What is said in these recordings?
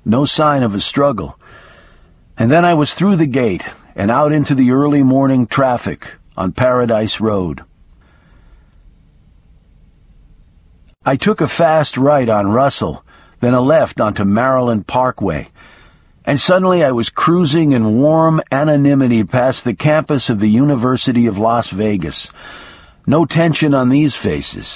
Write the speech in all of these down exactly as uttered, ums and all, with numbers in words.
no sign of a struggle. And then I was through the gate and out into the early morning traffic on Paradise Road. I took a fast right on Russell, then a left onto Maryland Parkway, and suddenly I was cruising in warm anonymity past the campus of the University of Las Vegas. No tension on these faces.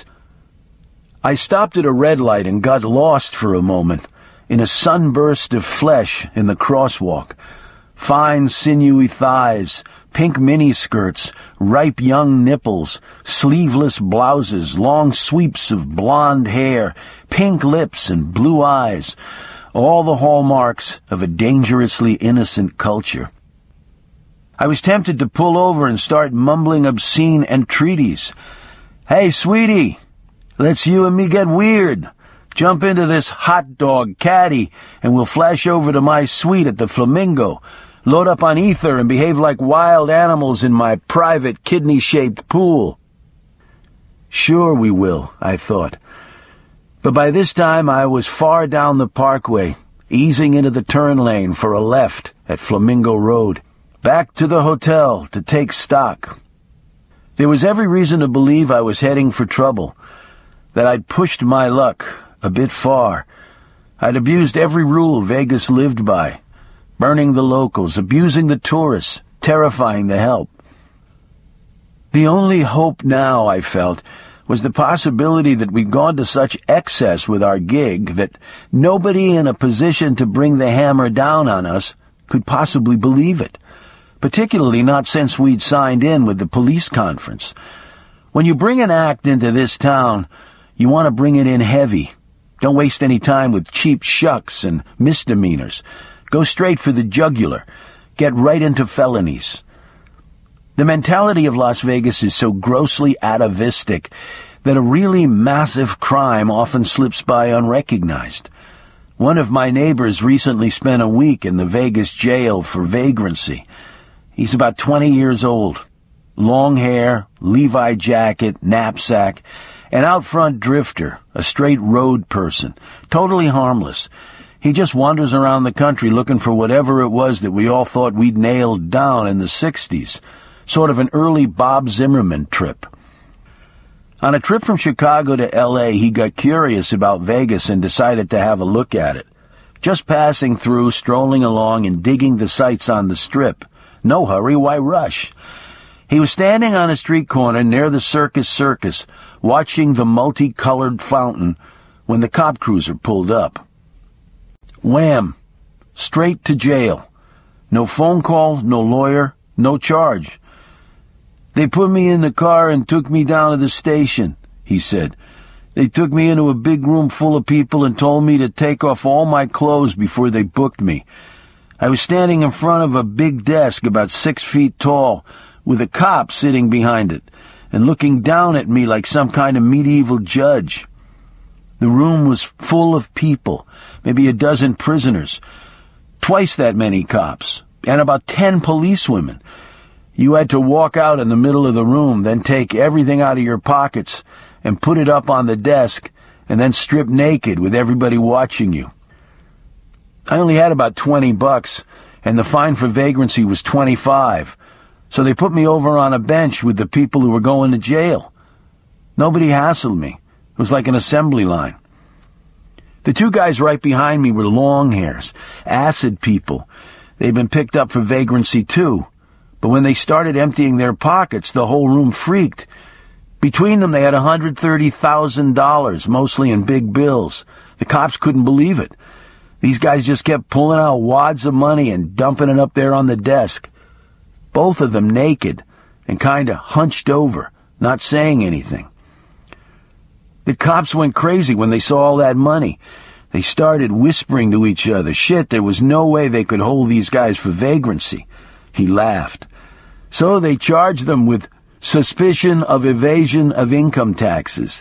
I stopped at a red light and got lost for a moment in a sunburst of flesh in the crosswalk. Fine, sinewy thighs, pink miniskirts, ripe young nipples, sleeveless blouses, long sweeps of blonde hair, pink lips and blue eyes, all the hallmarks of a dangerously innocent culture. I was tempted to pull over and start mumbling obscene entreaties. "Hey, sweetie, let's you and me get weird. Jump into this hot dog caddy and we'll flash over to my suite at the Flamingo. Load up on ether and behave like wild animals in my private kidney-shaped pool." Sure we will, I thought. But by this time I was far down the parkway, easing into the turn lane for a left at Flamingo Road, back to the hotel to take stock. There was every reason to believe I was heading for trouble, that I'd pushed my luck a bit far. I'd abused every rule Vegas lived by, burning the locals, abusing the tourists, terrifying the help. The only hope now, I felt, was the possibility that we'd gone to such excess with our gig that nobody in a position to bring the hammer down on us could possibly believe it, particularly not since we'd signed in with the police conference. When you bring an act into this town, you want to bring it in heavy. Don't waste any time with cheap shucks and misdemeanors. Go straight for the jugular. Get right into felonies. The mentality of Las Vegas is so grossly atavistic that a really massive crime often slips by unrecognized. One of my neighbors recently spent a week in the Vegas jail for vagrancy. He's about twenty years old. Long hair, Levi jacket, knapsack, an out-front drifter, a straight road person, totally harmless. He just wanders around the country looking for whatever it was that we all thought we'd nailed down in the sixties. Sort of an early Bob Zimmerman trip. On a trip from Chicago to L A, he got curious about Vegas and decided to have a look at it. Just passing through, strolling along, and digging the sights on the Strip. No hurry, why rush? He was standing on a street corner near the Circus Circus, watching the multicolored fountain, when the cop cruiser pulled up. Wham! Straight to jail. No phone call, no lawyer, no charge. "They put me in the car and took me down to the station," he said. "They took me into a big room full of people and told me to take off all my clothes before they booked me. I was standing in front of a big desk about six feet tall, with a cop sitting behind it and looking down at me like some kind of medieval judge. The room was full of people, maybe a dozen prisoners, twice that many cops, and about ten policewomen. You had to walk out in the middle of the room, then take everything out of your pockets and put it up on the desk, and then strip naked with everybody watching you. I only had about twenty bucks, and the fine for vagrancy was twenty-five, so they put me over on a bench with the people who were going to jail. Nobody hassled me. It was like an assembly line. The two guys right behind me were long hairs, acid people. They'd been picked up for vagrancy too. But when they started emptying their pockets, the whole room freaked. Between them, they had one hundred thirty thousand dollars, mostly in big bills. The cops couldn't believe it. These guys just kept pulling out wads of money and dumping it up there on the desk. Both of them naked and kind of hunched over, not saying anything. The cops went crazy when they saw all that money. They started whispering to each other. Shit, there was no way they could hold these guys for vagrancy. He laughed. So they charged them with suspicion of evasion of income taxes.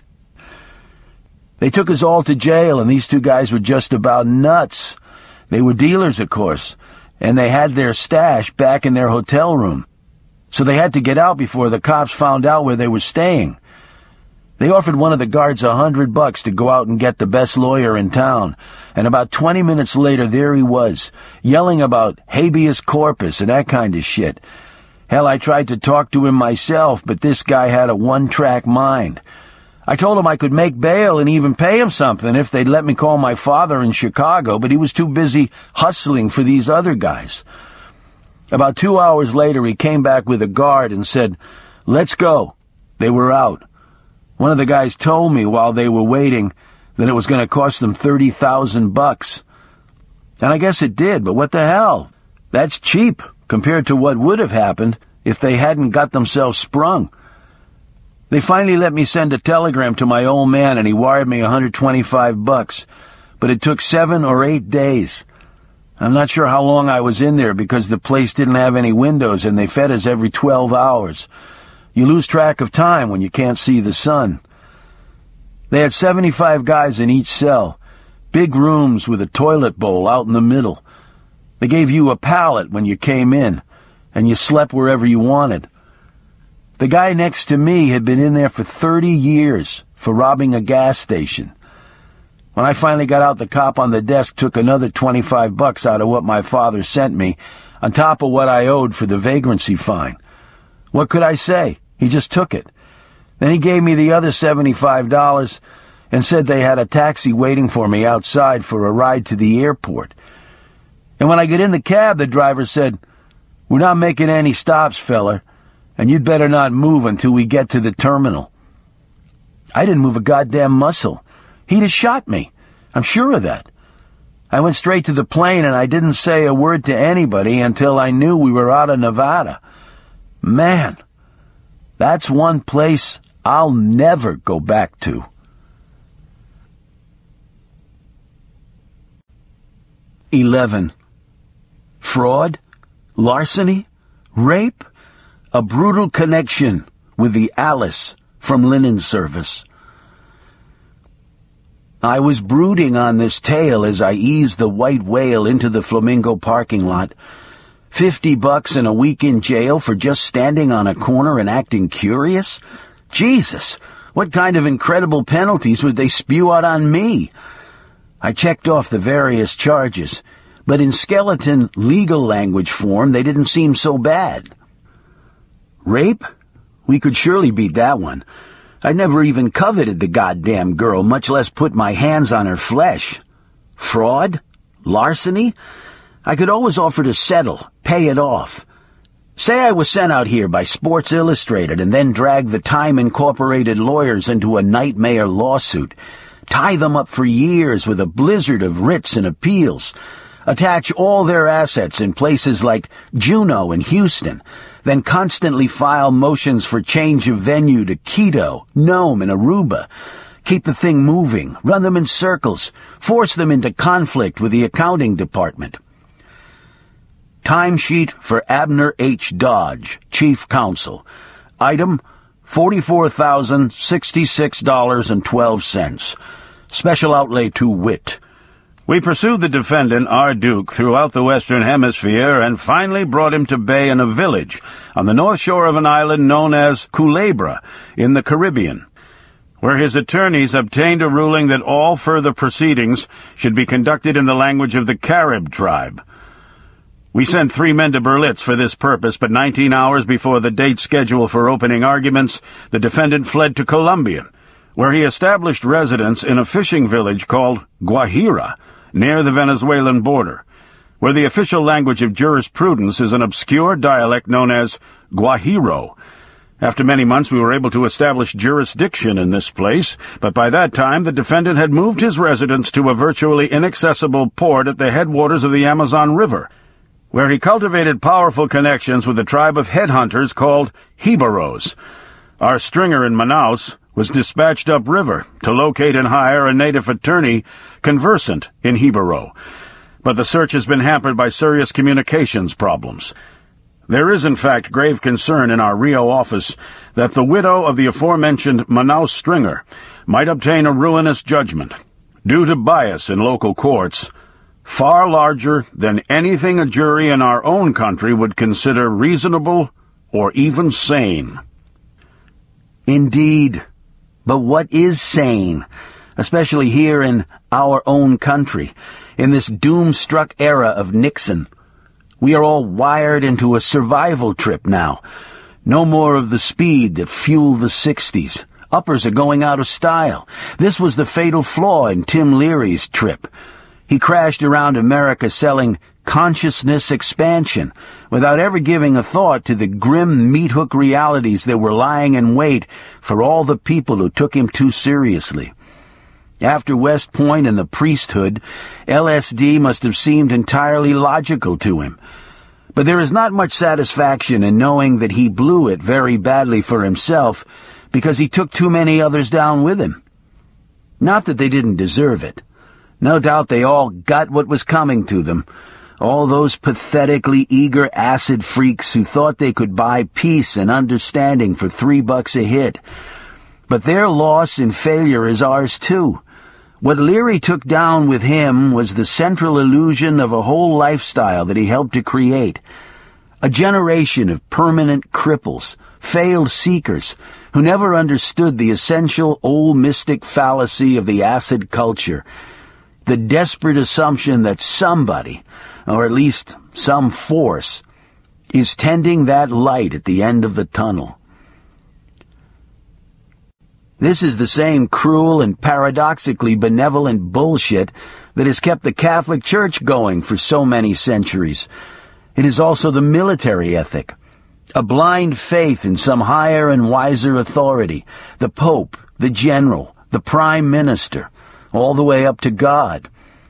They took us all to jail, and these two guys were just about nuts. They were dealers, of course, and they had their stash back in their hotel room. So they had to get out before the cops found out where they were staying. They offered one of the guards a hundred bucks to go out and get the best lawyer in town, and about twenty minutes later there he was, yelling about habeas corpus and that kind of shit. Hell, I tried to talk to him myself, but this guy had a one-track mind. I told him I could make bail and even pay him something if they'd let me call my father in Chicago, but he was too busy hustling for these other guys. About two hours later, he came back with a guard and said, "Let's go." They were out. One of the guys told me while they were waiting that it was going to cost them thirty thousand bucks. And I guess it did, but what the hell? That's cheap compared to what would have happened if they hadn't got themselves sprung. They finally let me send a telegram to my old man, and he wired me one hundred twenty-five bucks, but it took seven or eight days. I'm not sure how long I was in there because the place didn't have any windows and they fed us every twelve hours. You lose track of time when you can't see the sun. They had seventy-five guys in each cell, big rooms with a toilet bowl out in the middle. They gave you a pallet when you came in, and you slept wherever you wanted. The guy next to me had been in there for thirty years for robbing a gas station. When I finally got out, the cop on the desk took another twenty-five bucks out of what my father sent me, on top of what I owed for the vagrancy fine. What could I say? He just took it. Then he gave me the other seventy-five dollars and said they had a taxi waiting for me outside for a ride to the airport. And when I get in the cab, the driver said, "We're not making any stops, feller, and you'd better not move until we get to the terminal." I didn't move a goddamn muscle. He'd have shot me. I'm sure of that. I went straight to the plane, and I didn't say a word to anybody until I knew we were out of Nevada. Man, that's one place I'll never go back to. Eleven. Fraud? Larceny? Rape? A brutal connection with the Alice from Linen Service. I was brooding on this tale as I eased the white whale into the Flamingo parking lot. Fifty bucks and a week in jail for just standing on a corner and acting curious? Jesus, what kind of incredible penalties would they spew out on me? I checked off the various charges, but in skeleton legal language form they didn't seem so bad. Rape? We could surely beat that one. I never even coveted the goddamn girl, much less put my hands on her flesh. Fraud? Larceny? I could always offer to settle, pay it off. Say I was sent out here by Sports Illustrated and then drag the Time Incorporated lawyers into a nightmare lawsuit. Tie them up for years with a blizzard of writs and appeals. Attach all their assets in places like Juneau and Houston, then constantly file motions for change of venue to Quito, Nome, and Aruba. Keep the thing moving, run them in circles, force them into conflict with the accounting department. Timesheet for Abner H. Dodge, Chief Counsel. Item forty-four thousand sixty-six dollars and twelve cents. Special outlay to wit. We pursued the defendant, R. Duke, throughout the Western Hemisphere and finally brought him to bay in a village on the north shore of an island known as Culebra in the Caribbean, where his attorneys obtained a ruling that all further proceedings should be conducted in the language of the Carib tribe. We sent three men to Berlitz for this purpose, but nineteen hours before the date scheduled for opening arguments, the defendant fled to Colombia, where he established residence in a fishing village called Guajira, near the Venezuelan border, where the official language of jurisprudence is an obscure dialect known as Guajiro. After many months we were able to establish jurisdiction in this place, but by that time the defendant had moved his residence to a virtually inaccessible port at the headwaters of the Amazon River, where he cultivated powerful connections with a tribe of headhunters called Jibaros. Our stringer in Manaus was dispatched upriver to locate and hire a native attorney conversant in Jibaro, but the search has been hampered by serious communications problems. There is, in fact, grave concern in our Rio office that the widow of the aforementioned Manaus stringer might obtain a ruinous judgment, due to bias in local courts, far larger than anything a jury in our own country would consider reasonable or even sane. Indeed, But what is sane, especially here in our own country, in this doom-struck era of Nixon? We are all wired into a survival trip now. No more of the speed that fueled the sixties. Uppers are going out of style. This was the fatal flaw in Tim Leary's trip. He crashed around America selling consciousness expansion without ever giving a thought to the grim meat-hook realities that were lying in wait for all the people who took him too seriously. After West Point and the priesthood, L S D must have seemed entirely logical to him. But there is not much satisfaction in knowing that he blew it very badly for himself because he took too many others down with him. Not that they didn't deserve it. No doubt they all got what was coming to them. All those pathetically eager acid freaks who thought they could buy peace and understanding for three bucks a hit. But their loss and failure is ours too. What Leary took down with him was the central illusion of a whole lifestyle that he helped to create. A generation of permanent cripples, failed seekers, who never understood the essential old mystic fallacy of the acid culture. The desperate assumption that somebody, or at least some force, is tending that light at the end of the tunnel. This is the same cruel and paradoxically benevolent bullshit that has kept the Catholic Church going for so many centuries. It is also the military ethic, a blind faith in some higher and wiser authority, the Pope, the General, the Prime Minister, all the way up to God.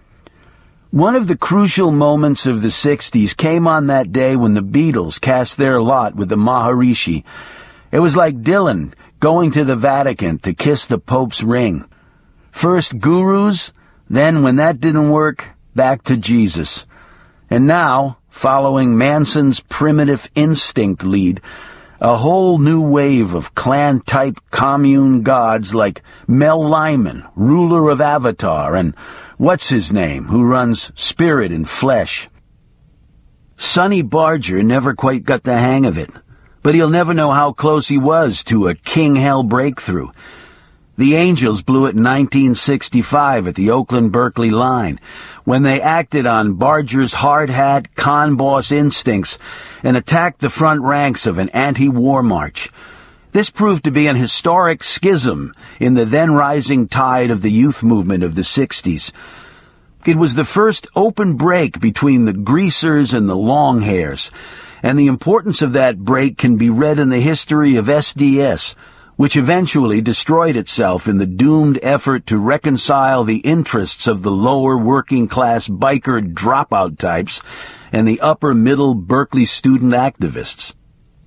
One of the crucial moments of the sixties came on that day when the Beatles cast their lot with the Maharishi. It was like Dylan going to the Vatican to kiss the Pope's ring. First gurus, then when that didn't work, back to Jesus. And now, following Manson's primitive instinct lead, a whole new wave of clan-type commune gods like Mel Lyman, ruler of Avatar, and what's-his-name, who runs Spirit and Flesh. Sonny Barger never quite got the hang of it, but he'll never know how close he was to a king-hell breakthrough. The Angels blew it in nineteen sixty-five at the Oakland-Berkeley line, when they acted on Barger's hard-hat, con-boss instincts and attacked the front ranks of an anti-war march. This proved to be an historic schism in the then-rising tide of the youth movement of the sixties. It was the first open break between the greasers and the longhairs, and the importance of that break can be read in the history of S D S, which eventually destroyed itself in the doomed effort to reconcile the interests of the lower working-class biker dropout types and the upper-middle Berkeley student activists.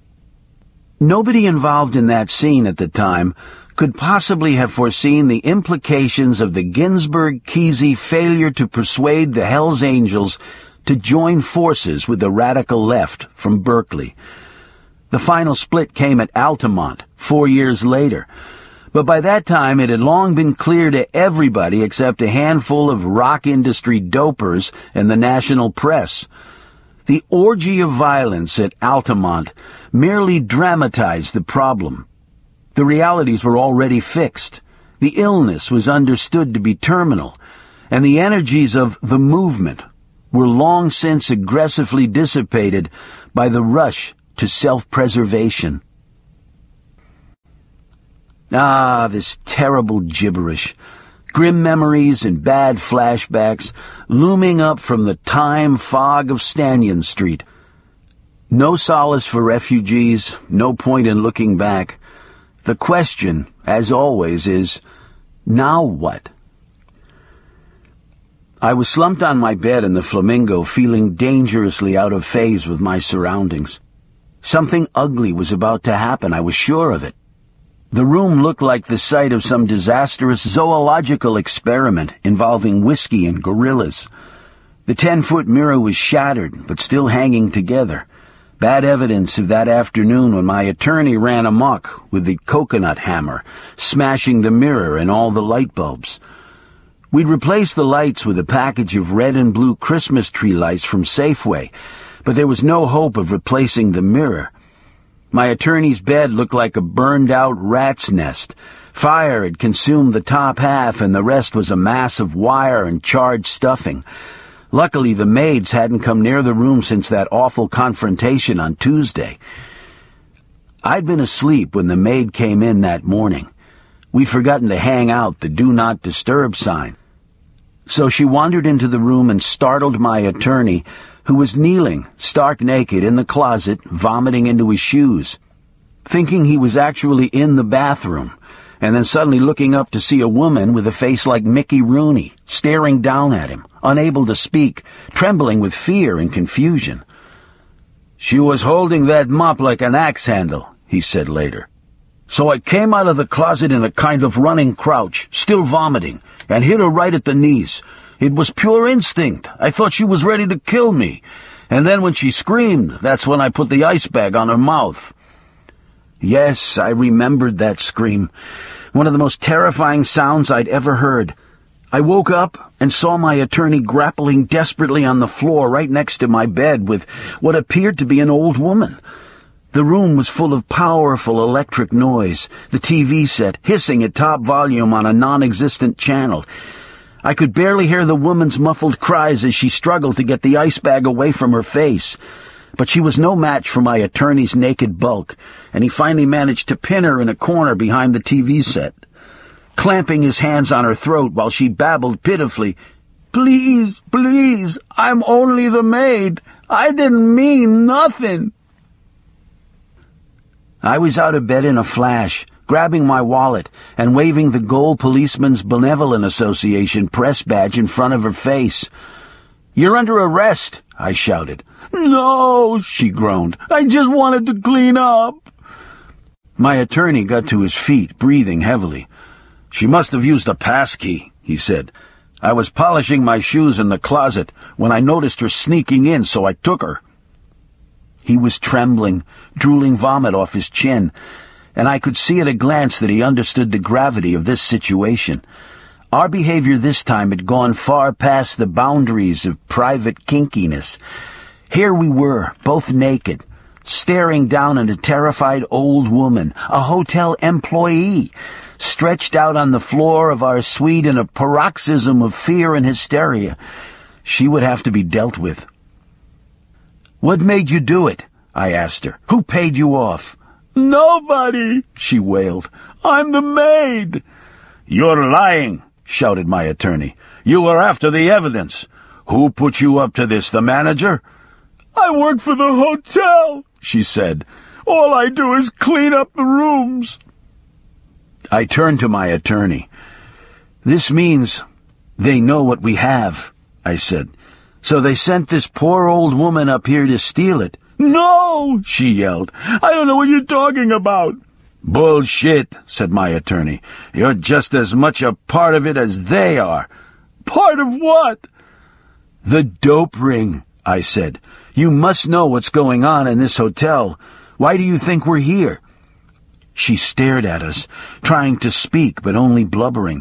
Nobody involved in that scene at the time could possibly have foreseen the implications of the Ginsburg-Kesey failure to persuade the Hells Angels to join forces with the radical left from Berkeley. The final split came at Altamont, four years later, but by that time it had long been clear to everybody except a handful of rock industry dopers and the national press. The orgy of violence at Altamont merely dramatized the problem. The realities were already fixed. The illness was understood to be terminal, and the energies of the movement were long since aggressively dissipated by the rush to self-preservation. Ah, this terrible gibberish. Grim memories and bad flashbacks looming up from the time fog of Stanyan Street. No solace for refugees, no point in looking back. The question, as always, is, now what? I was slumped on my bed in the Flamingo, feeling dangerously out of phase with my surroundings. Something ugly was about to happen, I was sure of it. The room looked like the site of some disastrous zoological experiment involving whiskey and gorillas. The ten-foot mirror was shattered, but still hanging together. Bad evidence of that afternoon when my attorney ran amok with the coconut hammer, smashing the mirror and all the light bulbs. We'd replaced the lights with a package of red and blue Christmas tree lights from Safeway, but there was no hope of replacing the mirror. My attorney's bed looked like a burned-out rat's nest, Fire had consumed the top half, and the rest was a mass of wire and charred stuffing. Luckily, the maids hadn't come near the room since that awful confrontation on Tuesday. I'd been asleep when the maid came in that morning. We'd forgotten to hang out the Do Not Disturb sign. So she wandered into the room and startled my attorney, who was kneeling, stark naked, in the closet, vomiting into his shoes. Thinking he was actually in the bathroom, and then suddenly looking up to see a woman with a face like Mickey Rooney, staring down at him, unable to speak, trembling with fear and confusion. "She was holding that mop like an axe handle," he said later. "So I came out of the closet in a kind of running crouch, still vomiting, and hit her right at the knees. It was pure instinct. I thought she was ready to kill me. And then when she screamed, that's when I put the ice bag on her mouth." Yes, I remembered that scream. One of the most terrifying sounds I'd ever heard. I woke up and saw my attorney grappling desperately on the floor right next to my bed with what appeared to be an old woman. The room was full of powerful electric noise, the T V set hissing at top volume on a non-existent channel. I could barely hear the woman's muffled cries as she struggled to get the ice bag away from her face. But she was no match for my attorney's naked bulk, and he finally managed to pin her in a corner behind the T V set. Clamping his hands on her throat while she babbled pitifully, "Please, please, I'm only the maid. I didn't mean nothing." I was out of bed in a flash, grabbing my wallet and waving the Gold Policeman's Benevolent Association press badge in front of her face. "You're under arrest," I shouted. "No," she groaned. "I just wanted to clean up." My attorney got to his feet, breathing heavily. "She must have used a passkey," he said. "I was polishing my shoes in the closet when I noticed her sneaking in, so I took her." He was trembling, drooling vomit off his chin, and I could see at a glance that he understood the gravity of this situation. Our behavior this time had gone far past the boundaries of private kinkiness. Here we were, both naked, staring down at a terrified old woman, a hotel employee, stretched out on the floor of our suite in a paroxysm of fear and hysteria. She would have to be dealt with. "What made you do it?" I asked her. "Who paid you off?" "Nobody," she wailed. "I'm the maid." "You're lying," shouted my attorney. "You were after the evidence. Who put you up to this, the manager?" "I work for the hotel," she said. "All I do is clean up the rooms." I turned to my attorney. "This means they know what we have," I said. "So they sent this poor old woman up here to steal it." "No," she yelled. "I don't know what you're talking about." "Bullshit," said my attorney. "You're just as much a part of it as they are." "Part of what?" "The dope ring," I said. "You must know what's going on in this hotel. Why do you think we're here?" She stared at us, trying to speak but only blubbering.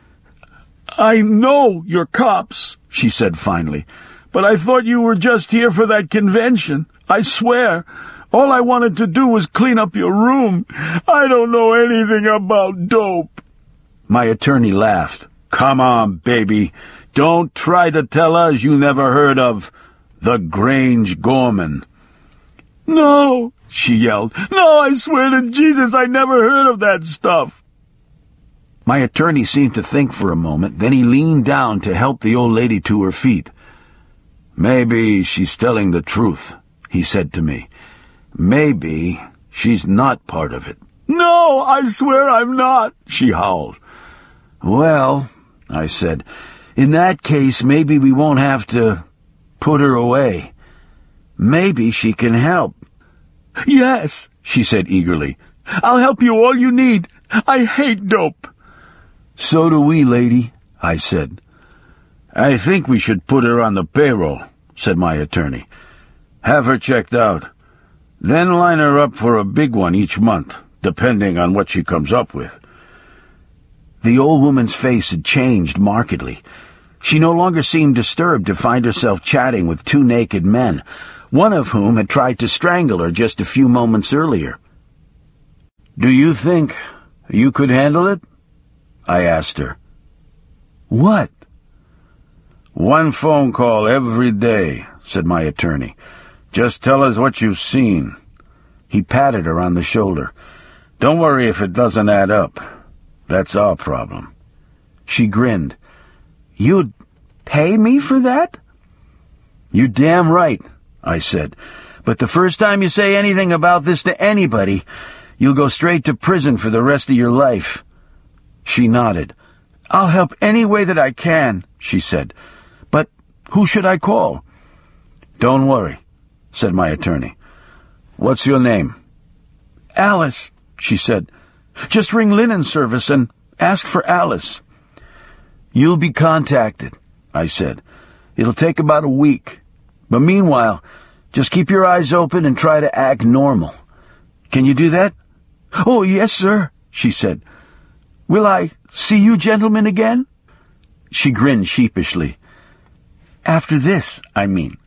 "I know you're cops," she said finally, "but I thought you were just here for that convention. I swear, all I wanted to do was clean up your room. I don't know anything about dope." My attorney laughed. "Come on, baby. Don't try to tell us you never heard of the Grange Gorman." "No," she yelled. "No, I swear to Jesus, I never heard of that stuff." My attorney seemed to think for a moment, then he leaned down to help the old lady to her feet. "Maybe she's telling the truth," he said to me. "Maybe she's not part of it." "No, I swear I'm not," she howled. "Well," I said, "in that case, maybe we won't have to put her away. Maybe she can help." "Yes," she said eagerly. "I'll help you all you need. I hate dope." "So do we, lady," I said. "I think we should put her on the payroll," said my attorney. "Have her checked out. Then line her up for a big one each month, depending on what she comes up with." The old woman's face had changed markedly. She no longer seemed disturbed to find herself chatting with two naked men, one of whom had tried to strangle her just a few moments earlier. "Do you think You could handle it? I asked her. What? One phone call every day, said my attorney. Just tell us what you've seen. He patted her on the shoulder. Don't worry if it doesn't add up. That's our problem. She grinned. You'd pay me for that? You're damn right, I said. But the first time you say anything about this to anybody, you'll go straight to prison for the rest of your life. She nodded. I'll help any way that I can, she said. But who should I call? Don't worry, said my attorney. What's your name? Alice, she said. Just ring linen service and ask for Alice. You'll be contacted, I said. It'll take about a week. But meanwhile, just keep your eyes open and try to act normal. Can you do that? Oh, yes, sir, she said. Will I see you gentlemen again? She grinned sheepishly. After this, I mean.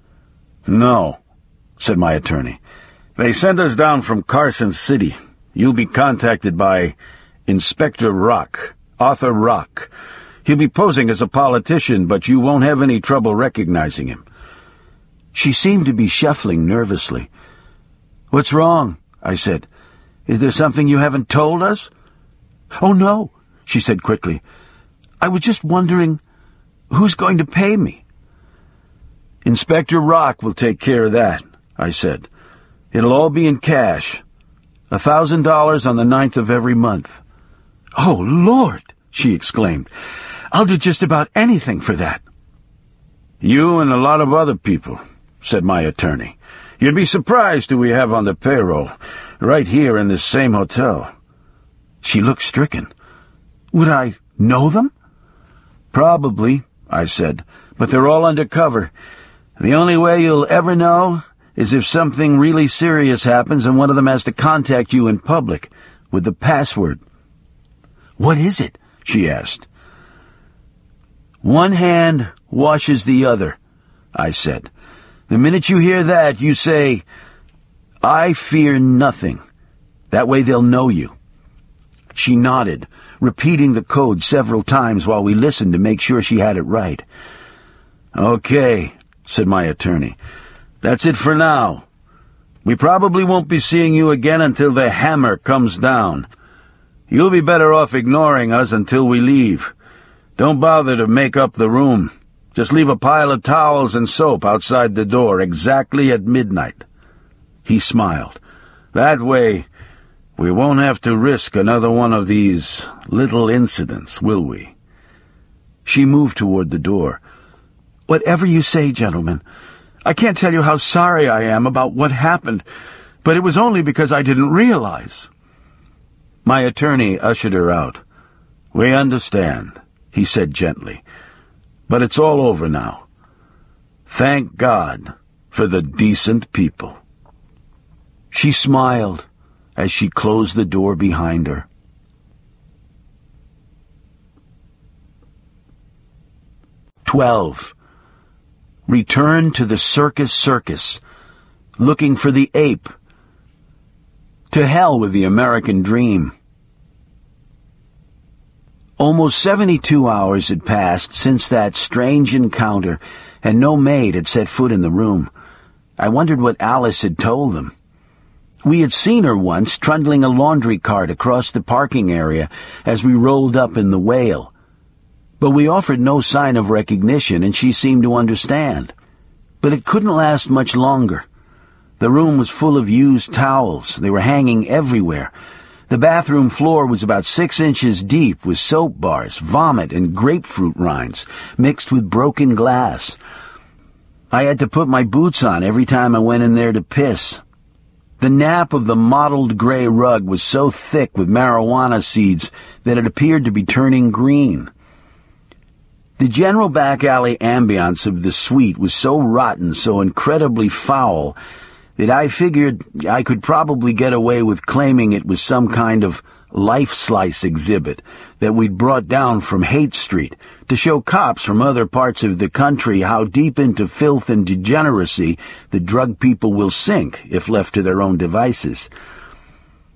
No, said my attorney. They sent us down from Carson City. You'll be contacted by Inspector Rock, Arthur Rock. He'll be posing as a politician, but you won't have any trouble recognizing him. She seemed to be shuffling nervously. What's wrong? I said. Is there something you haven't told us? Oh, no, she said quickly. I was just wondering, who's going to pay me? Inspector Rock will take care of that, I said. It'll all be in cash. A thousand dollars on the ninth of every month. Oh, Lord, she exclaimed. I'll do just about anything for that. You and a lot of other people, said my attorney. You'd be surprised who we have on the payroll, right here in this same hotel. She looked stricken. Would I know them? Probably, I said, but they're all undercover. The only way you'll ever know is if something really serious happens and one of them has to contact you in public with the password. What is it? She asked. One hand washes the other, I said. The minute you hear that, you say, I fear nothing. That way they'll know you. She nodded, repeating the code several times while we listened to make sure she had it right. Okay, said my attorney. That's it for now. We probably won't be seeing you again until the hammer comes down. You'll be better off ignoring us until we leave. Don't bother to make up the room. Just leave a pile of towels and soap outside the door exactly at midnight. He smiled. That way, we won't have to risk another one of these little incidents, will we? She moved toward the door. Whatever you say, gentlemen. I can't tell you how sorry I am about what happened, but it was only because I didn't realize. My attorney ushered her out. We understand, he said gently, but it's all over now. Thank God for the decent people. She smiled as she closed the door behind her. Twelve. Return to the circus circus, looking for the ape. To hell with the American dream. Almost seventy-two hours had passed since that strange encounter, and no maid had set foot in the room. I wondered what Alice had told them. We had seen her once trundling a laundry cart across the parking area as we rolled up in the Whale. But we offered no sign of recognition, and she seemed to understand. But it couldn't last much longer. The room was full of used towels. They were hanging everywhere. The bathroom floor was about six inches deep with soap bars, vomit, and grapefruit rinds mixed with broken glass. I had to put my boots on every time I went in there to piss. The nap of the mottled gray rug was so thick with marijuana seeds that it appeared to be turning green. The general back alley ambience of the suite was so rotten, so incredibly foul, that I figured I could probably get away with claiming it was some kind of life slice exhibit that we'd brought down from Haight Street to show cops from other parts of the country how deep into filth and degeneracy the drug people will sink if left to their own devices.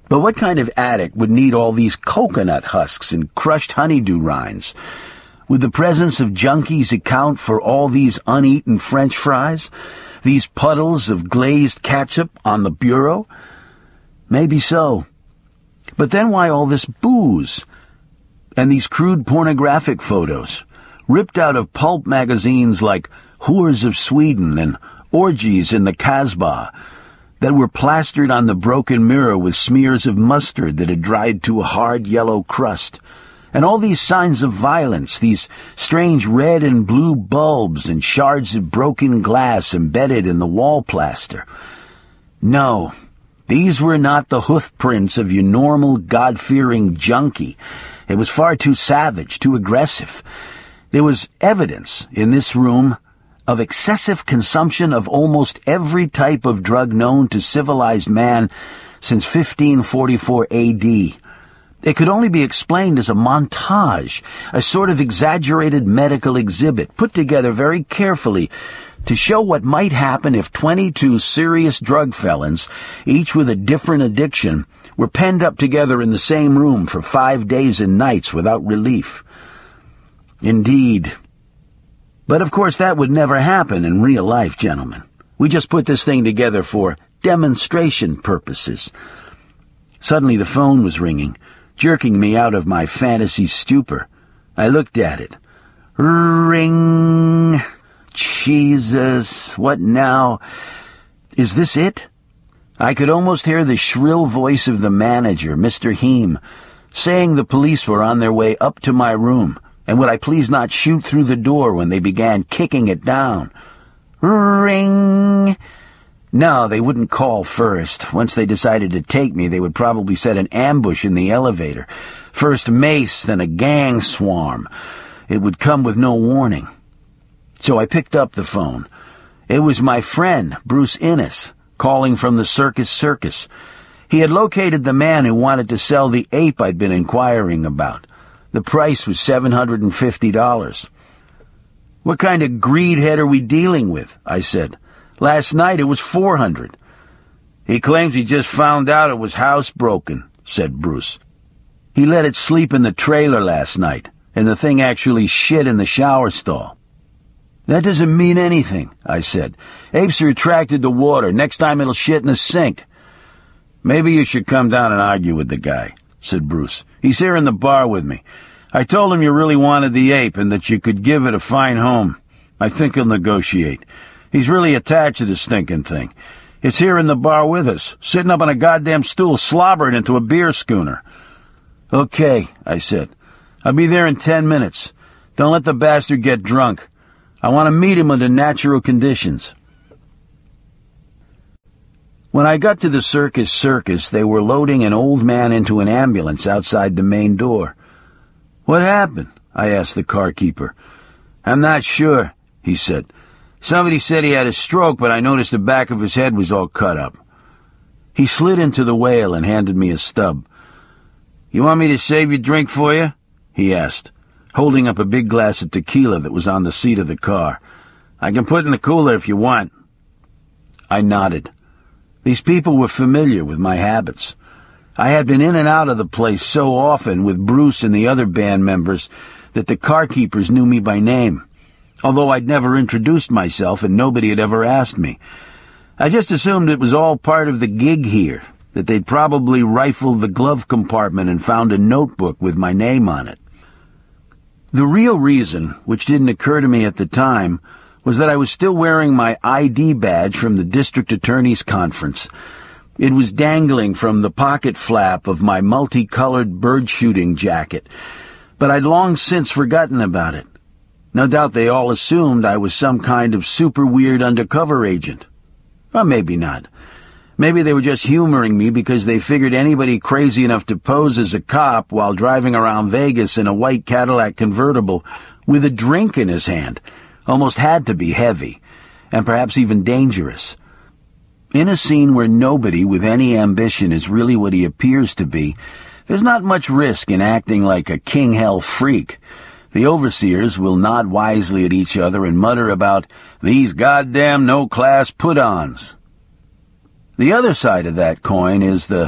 But what kind of addict would need all these coconut husks and crushed honeydew rinds? Would the presence of junkies account for all these uneaten French fries? These puddles of glazed ketchup on the bureau? Maybe so. But then why all this booze? And these crude pornographic photos, ripped out of pulp magazines like Whores of Sweden and Orgies in the Casbah, that were plastered on the broken mirror with smears of mustard that had dried to a hard yellow crust. And all these signs of violence, these strange red and blue bulbs and shards of broken glass embedded in the wall plaster. No, these were not the hoof prints of your normal God-fearing junkie. It was far too savage, too aggressive. There was evidence in this room of excessive consumption of almost every type of drug known to civilized man since fifteen forty-four A D. It could only be explained as a montage, a sort of exaggerated medical exhibit put together very carefully to show what might happen if twenty-two serious drug felons, each with a different addiction, were penned up together in the same room for five days and nights without relief. Indeed. But of course that would never happen in real life, gentlemen. We just put this thing together for demonstration purposes. Suddenly the phone was ringing, jerking me out of my fantasy stupor. I looked at it. Ring. Jesus, what now? Is this it? I could almost hear the shrill voice of the manager, Mister Heem, saying the police were on their way up to my room, and would I please not shoot through the door when they began kicking it down. Ring. No, they wouldn't call first. Once they decided to take me, they would probably set an ambush in the elevator. First mace, then a gang swarm. It would come with no warning. So I picked up the phone. It was my friend, Bruce Innes, calling from the Circus Circus. He had located the man who wanted to sell the ape I'd been inquiring about. The price was seven hundred fifty dollars. What kind of greedhead are we dealing with? I said. Last night it was four hundred dollars. He claims he just found out it was housebroken, said Bruce. He let it sleep in the trailer last night, and the thing actually shit in the shower stall. That doesn't mean anything, I said. Apes are attracted to water. Next time it'll shit in the sink. Maybe you should come down and argue with the guy, said Bruce. He's here in the bar with me. I told him you really wanted the ape and that you could give it a fine home. I think he'll negotiate. He's really attached to the stinking thing. It's here in the bar with us, sitting up on a goddamn stool, slobbering into a beer schooner. Okay, I said. I'll be there in ten minutes. Don't let the bastard get drunk. I want to meet him under natural conditions. When I got to the Circus Circus, they were loading an old man into an ambulance outside the main door. What happened? I asked the carkeeper. I'm not sure, he said. Somebody said he had a stroke, but I noticed the back of his head was all cut up. He slid into the whale and handed me a stub. You want me to save your drink for you? He asked, holding up a big glass of tequila that was on the seat of the car. I can put it in the cooler if you want. I nodded. These people were familiar with my habits. I had been in and out of the place so often with Bruce and the other band members that the carkeepers knew me by name, although I'd never introduced myself and nobody had ever asked me. I just assumed it was all part of the gig here, that they'd probably rifled the glove compartment and found a notebook with my name on it. The real reason, which didn't occur to me at the time, was that I was still wearing my I D badge from the district attorney's conference. It was dangling from the pocket flap of my multicolored bird-shooting jacket, but I'd long since forgotten about it. No doubt they all assumed I was some kind of super weird undercover agent. Or maybe not. Maybe they were just humoring me because they figured anybody crazy enough to pose as a cop while driving around Vegas in a white Cadillac convertible with a drink in his hand almost had to be heavy, and perhaps even dangerous. In a scene where nobody with any ambition is really what he appears to be, there's not much risk in acting like a king-hell freak. The overseers will nod wisely at each other and mutter about these goddamn no-class put-ons. The other side of that coin is the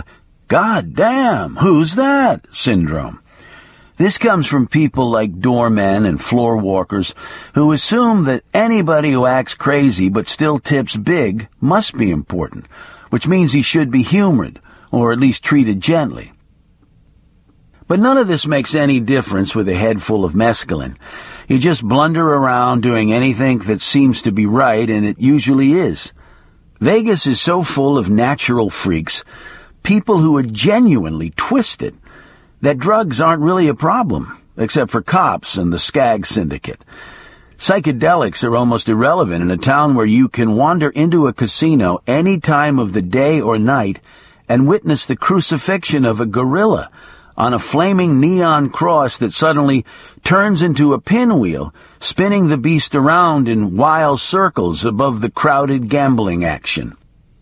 God damn, who's that? Syndrome. This comes from people like doormen and floor walkers who assume that anybody who acts crazy but still tips big must be important, which means he should be humored, or at least treated gently. But none of this makes any difference with a head full of mescaline. You just blunder around doing anything that seems to be right, and it usually is. Vegas is so full of natural freaks, people who are genuinely twisted, that drugs aren't really a problem, except for cops and the Skag Syndicate. Psychedelics are almost irrelevant in a town where you can wander into a casino any time of the day or night and witness the crucifixion of a gorilla on a flaming neon cross that suddenly turns into a pinwheel, spinning the beast around in wild circles above the crowded gambling action.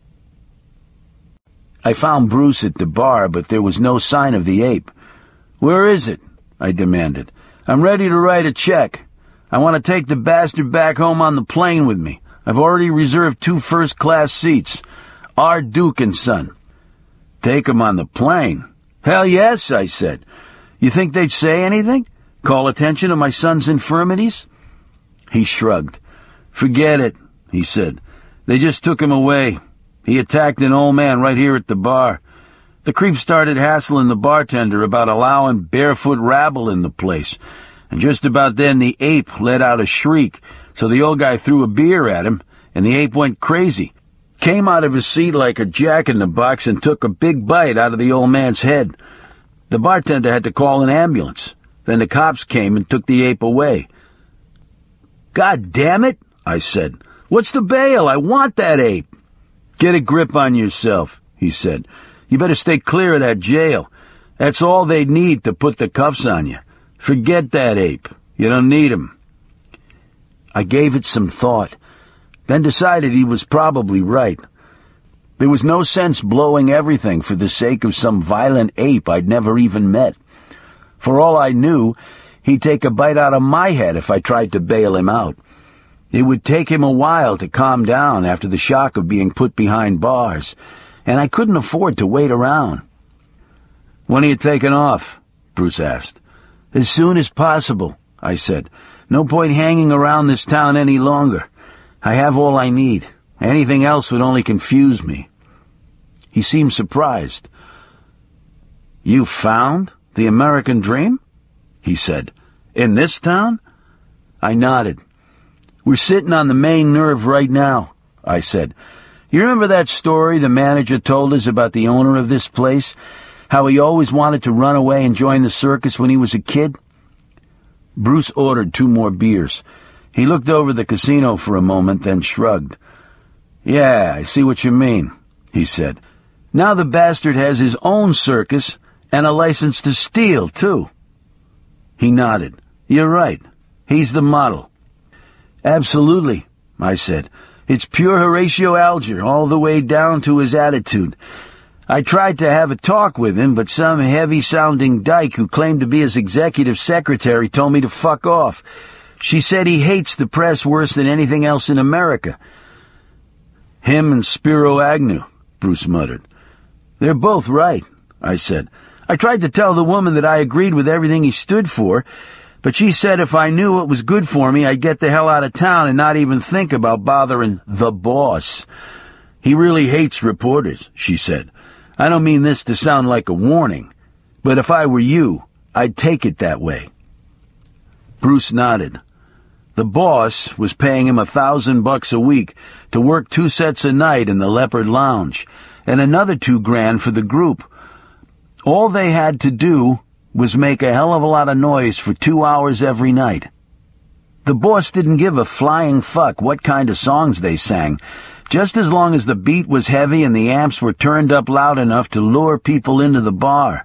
I found Bruce at the bar, but there was no sign of the ape. "Where is it?" I demanded. "I'm ready to write a check. I want to take the bastard back home on the plane with me. I've already reserved two first-class seats. R. Duke and Son." "Take him on the plane?" "Hell yes," I said. "You think they'd say anything? Call attention to my son's infirmities?" He shrugged. "Forget it," he said. "They just took him away. He attacked an old man right here at the bar. The creep started hassling the bartender about allowing barefoot rabble in the place, and just about then the ape let out a shriek, so the old guy threw a beer at him, and the ape went crazy, came out of his seat like a jack-in-the-box and took a big bite out of the old man's head. The bartender had to call an ambulance. Then the cops came and took the ape away." "God damn it," I said. "What's the bail? I want that ape." "Get a grip on yourself," he said. "You better stay clear of that jail. That's all they need to put the cuffs on you. Forget that ape. You don't need him." I gave it some thought, then decided he was probably right. There was no sense blowing everything for the sake of some violent ape I'd never even met. For all I knew, he'd take a bite out of my head if I tried to bail him out. It would take him a while to calm down after the shock of being put behind bars, and I couldn't afford to wait around. "When are you taking off?" Bruce asked. "As soon as possible," I said. "No point hanging around this town any longer. I have all I need. Anything else would only confuse me." He seemed surprised. "You found the American dream?" he said. "In this town?" I nodded. "We're sitting on the main nerve right now," I said. "You remember that story the manager told us about the owner of this place? How he always wanted to run away and join the circus when he was a kid?" Bruce ordered two more beers. He looked over the casino for a moment, then shrugged. "Yeah, I see what you mean," he said. "Now the bastard has his own circus and a license to steal, too." He nodded. "You're right. He's the model." "Absolutely," I said. "It's pure Horatio Alger all the way down to his attitude. I tried to have a talk with him, but some heavy-sounding dyke who claimed to be his executive secretary told me to fuck off. She said he hates the press worse than anything else in America." "Him and Spiro Agnew," Bruce muttered. "They're both right," I said. "I tried to tell the woman that I agreed with everything he stood for, but she said if I knew what was good for me, I'd get the hell out of town and not even think about bothering the boss. He really hates reporters," she said. "I don't mean this to sound like a warning, but if I were you, I'd take it that way." Bruce nodded. The boss was paying him a thousand bucks a week to work two sets a night in the Leopard Lounge, and another two grand for the group. All they had to do was make a hell of a lot of noise for two hours every night. The boss didn't give a flying fuck what kind of songs they sang, just as long as the beat was heavy and the amps were turned up loud enough to lure people into the bar.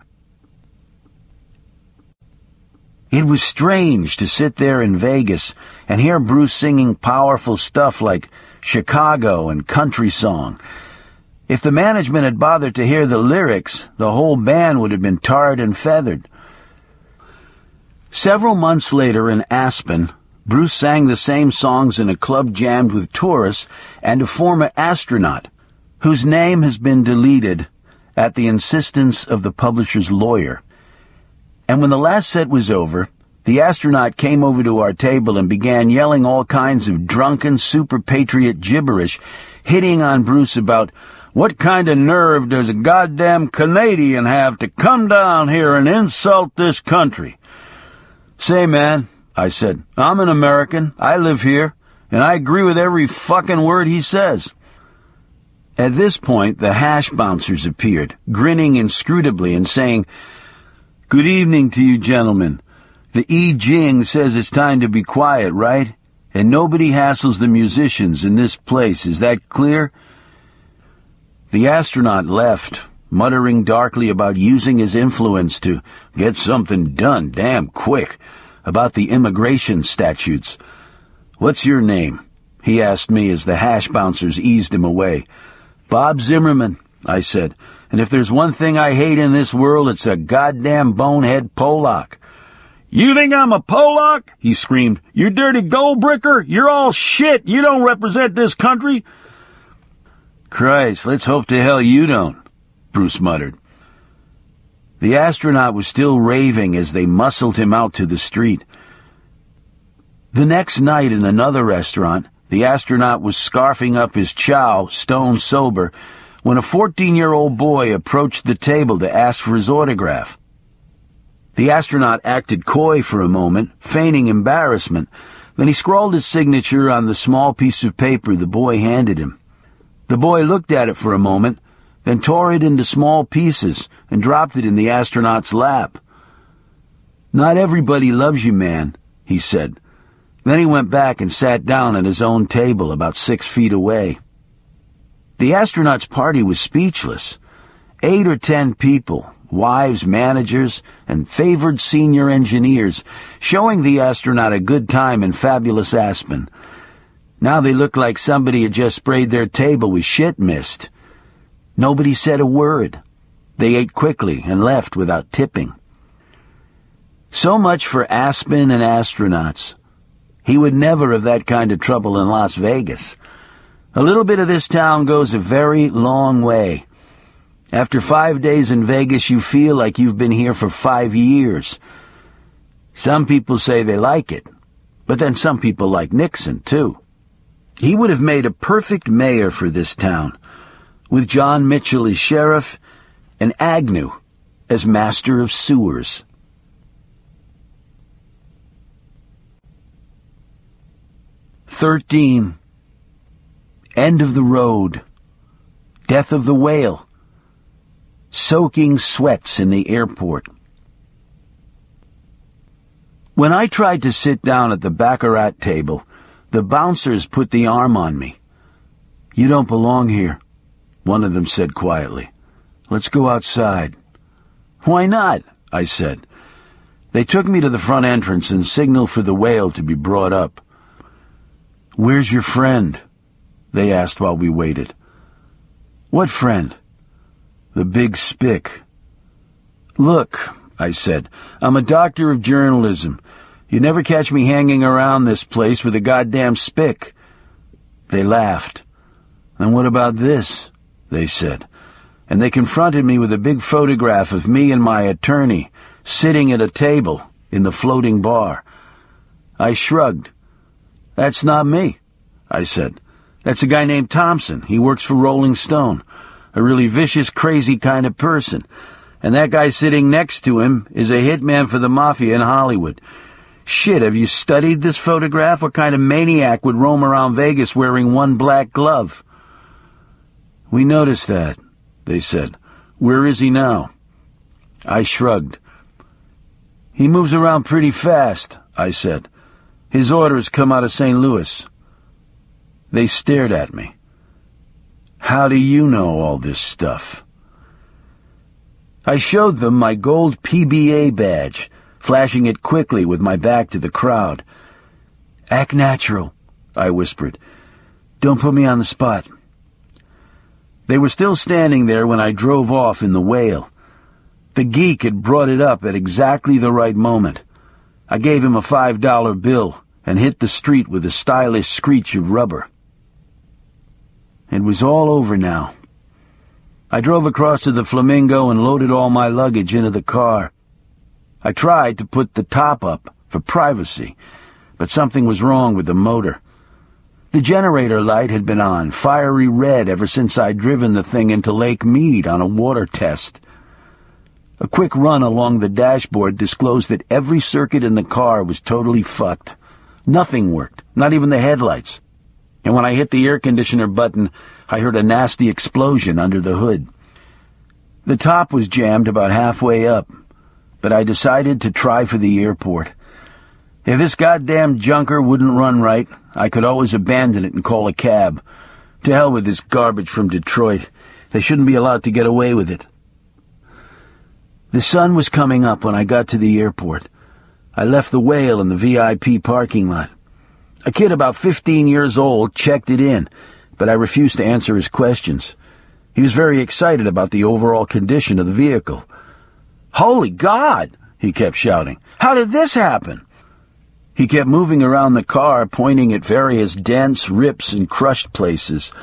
It was strange to sit there in Vegas and hear Bruce singing powerful stuff like Chicago and Country Song. If the management had bothered to hear the lyrics, the whole band would have been tarred and feathered. Several months later in Aspen, Bruce sang the same songs in a club jammed with tourists and a former astronaut, whose name has been deleted at the insistence of the publisher's lawyer. And when the last set was over, the astronaut came over to our table and began yelling all kinds of drunken super-patriot gibberish, hitting on Bruce about what kind of nerve does a goddamn Canadian have to come down here and insult this country. Say, man, I said, I'm an American, I live here, and I agree with every fucking word he says. At this point, the hash bouncers appeared, grinning inscrutably and saying, Good evening to you, gentlemen. The I Ching says it's time to be quiet, right? And nobody hassles the musicians in this place, is that clear? The astronaut left, muttering darkly about using his influence to get something done damn quick about the immigration statutes. What's your name? He asked me as the hash bouncers eased him away. Bob Zimmerman, I said, and if there's one thing I hate in this world, it's a goddamn bonehead Polak. You think I'm a Polak? He screamed. You dirty gold-bricker? You're all shit. You don't represent this country. Christ, let's hope to hell you don't, Bruce muttered. The astronaut was still raving as they muscled him out to the street. The next night in another restaurant, the astronaut was scarfing up his chow, stone sober, when a fourteen-year-old boy approached the table to ask for his autograph. The astronaut acted coy for a moment, feigning embarrassment. Then he scrawled his signature on the small piece of paper the boy handed him. The boy looked at it for a moment, then tore it into small pieces and dropped it in the astronaut's lap. Not everybody loves you, man, he said. Then he went back and sat down at his own table about six feet away. The astronaut's party was speechless. Eight or ten people, wives, managers, and favored senior engineers, showing the astronaut a good time in fabulous Aspen. Now they looked like somebody had just sprayed their table with shit mist. Nobody said a word. They ate quickly and left without tipping. So much for Aspen and astronauts. He would never have that kind of trouble in Las Vegas. A little bit of this town goes a very long way. After five days in Vegas, you feel like you've been here for five years. Some people say they like it, but then some people like Nixon, too. He would have made a perfect mayor for this town, with John Mitchell as sheriff and Agnew as master of sewers. Thirteen. End of the road. Death of the whale. Soaking sweats in the airport. When I tried to sit down at the baccarat table, the bouncers put the arm on me. You don't belong here, one of them said quietly. Let's go outside. Why not? I said. They took me to the front entrance and signaled for the whale to be brought up. Where's your friend? They asked while we waited. What friend? The big spick. Look, I said, I'm a doctor of journalism. You never catch me hanging around this place with a goddamn spick. They laughed. And what about this? They said. And they confronted me with a big photograph of me and my attorney sitting at a table in the floating bar. I shrugged. That's not me, I said. That's a guy named Thompson. He works for Rolling Stone. A really vicious, crazy kind of person. And that guy sitting next to him is a hitman for the mafia in Hollywood. Shit, have you studied this photograph? What kind of maniac would roam around Vegas wearing one black glove? We noticed that, they said. Where is he now? I shrugged. He moves around pretty fast, I said. His orders come out of Saint Louis. They stared at me. How do you know all this stuff? I showed them my gold P B A badge, flashing it quickly with my back to the crowd. Act natural, I whispered. Don't put me on the spot. They were still standing there when I drove off in the whale. The geek had brought it up at exactly the right moment. I gave him a five dollar bill and hit the street with a stylish screech of rubber. It was all over now. I drove across to the Flamingo and loaded all my luggage into the car. I tried to put the top up for privacy, but something was wrong with the motor. The generator light had been on, fiery red ever since I'd driven the thing into Lake Mead on a water test. A quick run along the dashboard disclosed that every circuit in the car was totally fucked. Nothing worked, not even the headlights. And when I hit the air conditioner button, I heard a nasty explosion under the hood. The top was jammed about halfway up, but I decided to try for the airport. If this goddamn junker wouldn't run right, I could always abandon it and call a cab. To hell with this garbage from Detroit. They shouldn't be allowed to get away with it. The sun was coming up when I got to the airport. I left the Whale in the V I P parking lot. A kid about fifteen years old checked it in, but I refused to answer his questions. He was very excited about the overall condition of the vehicle. "Holy God!" he kept shouting. "How did this happen?" He kept moving around the car, pointing at various dents, rips, and crushed places.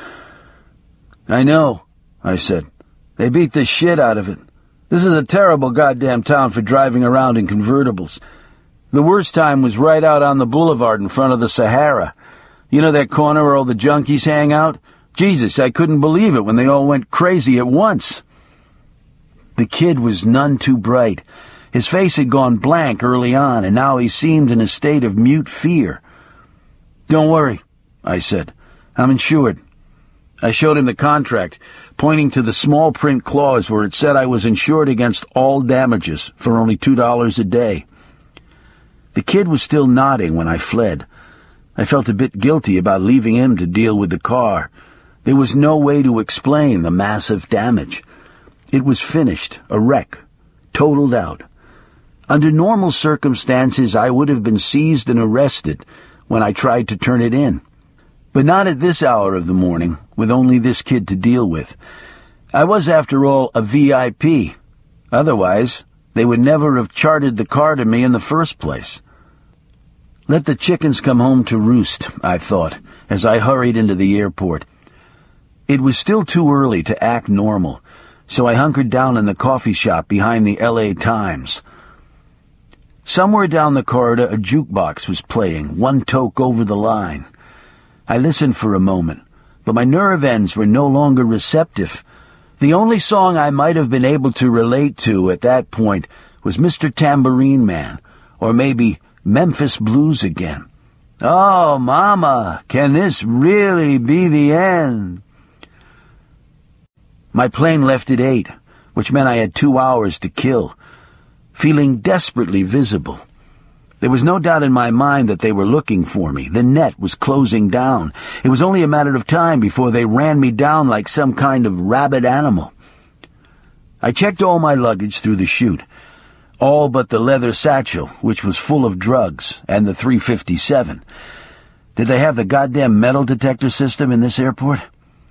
"I know," I said. "They beat the shit out of it. This is a terrible goddamn town for driving around in convertibles. The worst time was right out on the boulevard in front of the Sahara. You know that corner where all the junkies hang out? Jesus, I couldn't believe it when they all went crazy at once." The kid was none too bright. His face had gone blank early on, and now he seemed in a state of mute fear. "Don't worry," I said. "I'm insured." I showed him the contract, pointing to the small print clause where it said I was insured against all damages for only two dollars a day. The kid was still nodding when I fled. I felt a bit guilty about leaving him to deal with the car. There was no way to explain the massive damage. It was finished, a wreck, totaled out. Under normal circumstances, I would have been seized and arrested when I tried to turn it in. But not at this hour of the morning, with only this kid to deal with. I was, after all, a V I P. Otherwise, they would never have chartered the car to me in the first place. Let the chickens come home to roost, I thought, as I hurried into the airport. It was still too early to act normal, so I hunkered down in the coffee shop behind the L A Times. Somewhere down the corridor, a jukebox was playing, one toke over the line. I listened for a moment, but my nerve ends were no longer receptive. The only song I might have been able to relate to at that point was Mister Tambourine Man, or maybe Memphis Blues again. "Oh, Mama, can this really be the end?" My plane left at eight, which meant I had two hours to kill. Feeling desperately visible. There was no doubt in my mind that they were looking for me. The net was closing down. It was only a matter of time before they ran me down like some kind of rabid animal. I checked all my luggage through the chute, all but the leather satchel, which was full of drugs, and the three fifty-seven. Did they have the goddamn metal detector system in this airport?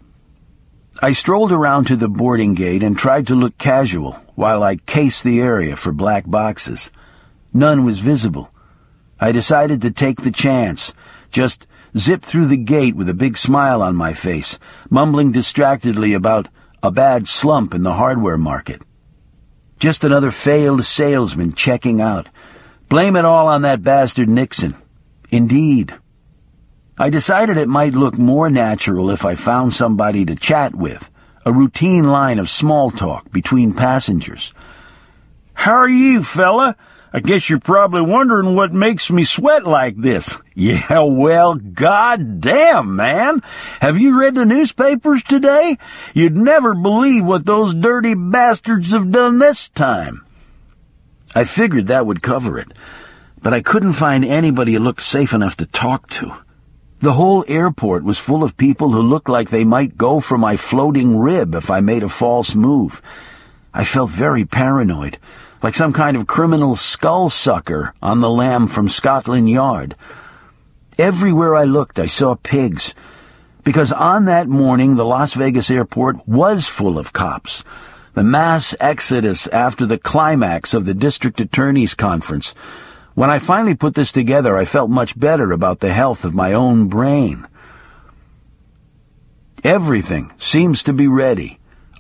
I strolled around to the boarding gate and tried to look casual while I cased the area for black boxes. None was visible. I decided to take the chance, just zip through the gate with a big smile on my face, mumbling distractedly about a bad slump in the hardware market. Just another failed salesman checking out. Blame it all on that bastard Nixon. Indeed. I decided it might look more natural if I found somebody to chat with, a routine line of small talk between passengers. "How are you, fella? I guess you're probably wondering what makes me sweat like this." "Yeah, well, goddamn, man. Have you read the newspapers today? You'd never believe what those dirty bastards have done this time." I figured that would cover it, but I couldn't find anybody who looked safe enough to talk to. The whole airport was full of people who looked like they might go for my floating rib if I made a false move. I felt very paranoid, like some kind of criminal skull-sucker on the lam from Scotland Yard. Everywhere I looked, I saw pigs, because on that morning the Las Vegas airport was full of cops. The mass exodus after the climax of the district attorney's conference. When I finally put this together, I felt much better about the health of my own brain. Everything seems to be ready.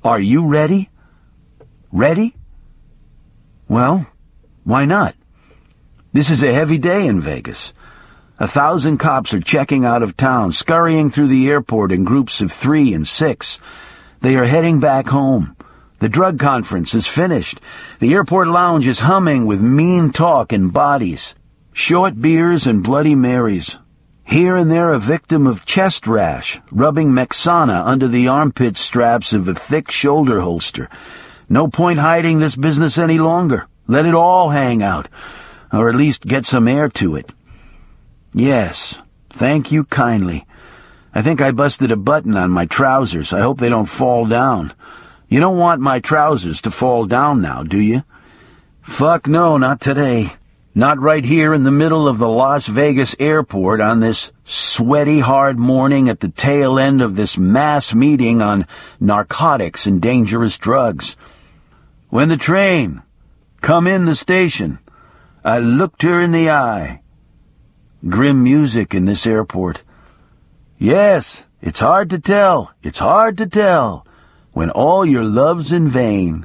Are you ready? Ready? Well, why not? This is a heavy day in Vegas. A thousand cops are checking out of town, scurrying through the airport in groups of three and six. They are heading back home. The drug conference is finished. The airport lounge is humming with mean talk and bodies, short beers and Bloody Marys. Here and there a victim of chest rash, rubbing Mexana under the armpit straps of a thick shoulder holster. No point hiding this business any longer. Let it all hang out, or at least get some air to it. Yes, thank you kindly. I think I busted a button on my trousers. I hope they don't fall down. You don't want my trousers to fall down now, do you? Fuck no, not today. Not right here in the middle of the Las Vegas airport on this sweaty, hard morning at the tail end of this mass meeting on narcotics and dangerous drugs. When the train come in the station, I looked her in the eye. Grim music in this airport. Yes, it's hard to tell, it's hard to tell, when all your love's in vain.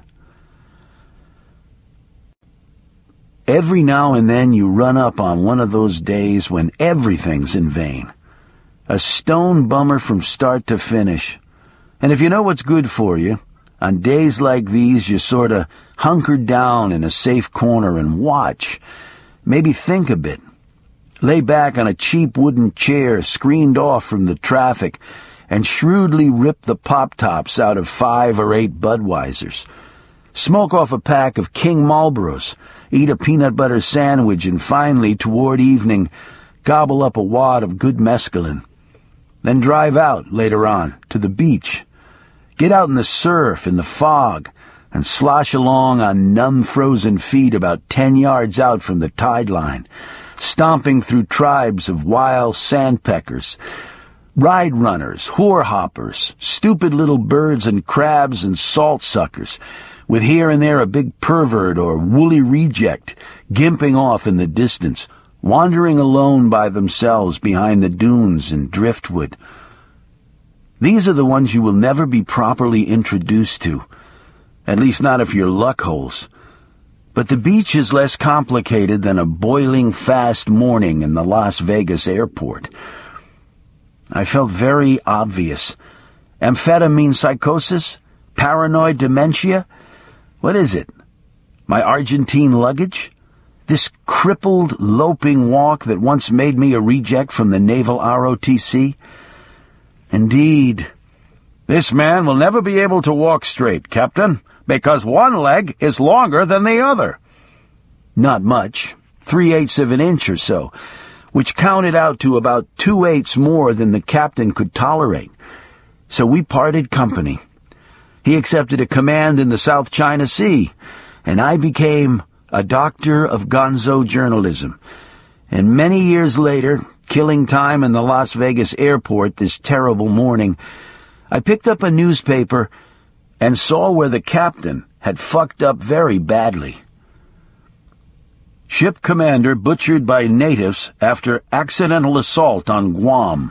Every now and then you run up on one of those days when everything's in vain. A stone bummer from start to finish. And if you know what's good for you, on days like these you sort of hunker down in a safe corner and watch. Maybe think a bit. Lay back on a cheap wooden chair screened off from the traffic and shrewdly rip the pop-tops out of five or eight Budweisers. Smoke off a pack of King Marlboros, eat a peanut butter sandwich, and finally, toward evening, gobble up a wad of good mescaline. Then drive out, later on, to the beach. Get out in the surf, in the fog, and slosh along on numb frozen feet about ten yards out from the tide line, stomping through tribes of wild sandpeckers, ride runners, whore hoppers, stupid little birds and crabs and salt suckers, with here and there a big pervert or woolly reject gimping off in the distance, wandering alone by themselves behind the dunes and driftwood. These are the ones you will never be properly introduced to, at least not if you're luckholes. But the beach is less complicated than a boiling fast morning in the Las Vegas airport. I felt very obvious. Amphetamine psychosis? Paranoid dementia? What is it? My Argentine luggage? This crippled, loping walk that once made me a reject from the Naval R O T C? Indeed. This man will never be able to walk straight, Captain, because one leg is longer than the other. Not much, three-eighths of an inch or so, which counted out to about two-eighths more than the captain could tolerate. So we parted company. He accepted a command in the South China Sea, and I became a doctor of gonzo journalism. And many years later, killing time in the Las Vegas airport this terrible morning, I picked up a newspaper and saw where the captain had fucked up very badly. Ship commander butchered by natives after accidental assault on Guam.